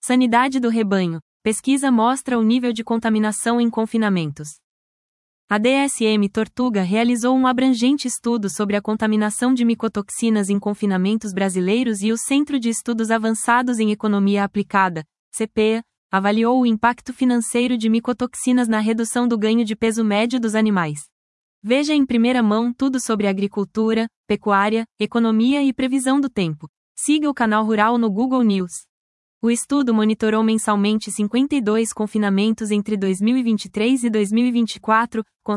Sanidade do rebanho. Pesquisa mostra o nível de contaminação em confinamentos. A DSM Tortuga realizou um abrangente estudo sobre a contaminação de micotoxinas em confinamentos brasileiros e o Centro de Estudos Avançados em Economia Aplicada, CEPEA, avaliou o impacto financeiro de micotoxinas na redução do ganho de peso médio dos animais. Veja em primeira mão tudo sobre agricultura, pecuária, economia e previsão do tempo. Siga o canal Rural no Google News. O estudo monitorou mensalmente 52 confinamentos entre 2023 e 2024, com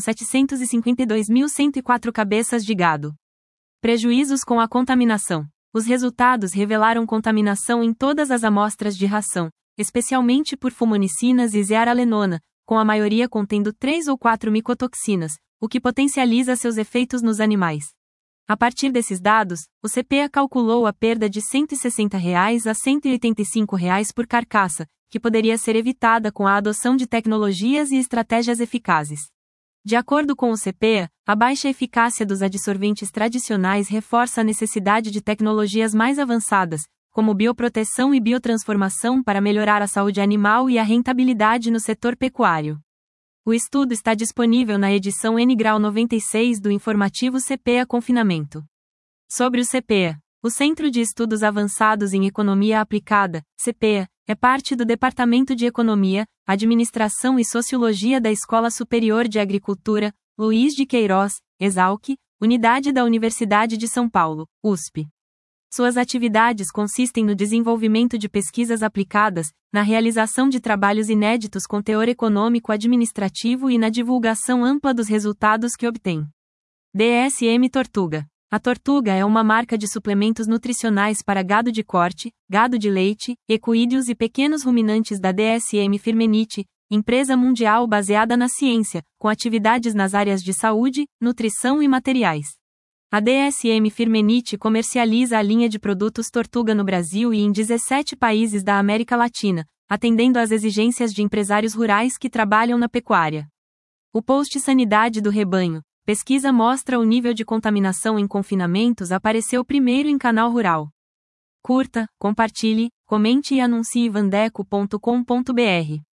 752.104 cabeças de gado. Prejuízos com a contaminação. Os resultados revelaram contaminação em todas as amostras de ração, especialmente por fumonicinas e zearalenona, com a maioria contendo 3 ou 4 micotoxinas, o que potencializa seus efeitos nos animais. A partir desses dados, o CEPEA calculou a perda de R$ 160 a R$ 185 por carcaça, que poderia ser evitada com a adoção de tecnologias e estratégias eficazes. De acordo com o CEPEA, a baixa eficácia dos adsorventes tradicionais reforça a necessidade de tecnologias mais avançadas, como bioproteção e biotransformação para melhorar a saúde animal e a rentabilidade no setor pecuário. O estudo está disponível na edição N-Grau 96 do informativo CEPEA Confinamento. Sobre o CEPEA, o Centro de Estudos Avançados em Economia Aplicada, CEPEA, é parte do Departamento de Economia, Administração e Sociologia da Escola Superior de Agricultura, Luiz de Queiroz, ESALC, unidade da Universidade de São Paulo, USP. Suas atividades consistem no desenvolvimento de pesquisas aplicadas, na realização de trabalhos inéditos com teor econômico-administrativo e na divulgação ampla dos resultados que obtém. DSM Tortuga. A Tortuga é uma marca de suplementos nutricionais para gado de corte, gado de leite, equídeos e pequenos ruminantes da DSM Firmenich, empresa mundial baseada na ciência, com atividades nas áreas de saúde, nutrição e materiais. A DSM Firmenich comercializa a linha de produtos Tortuga no Brasil e em 17 países da América Latina, atendendo às exigências de empresários rurais que trabalham na pecuária. O post Sanidade do Rebanho. Pesquisa mostra o nível de contaminação em confinamentos apareceu primeiro em Canal Rural. Curta, compartilhe, comente e anuncie vandeco.com.br.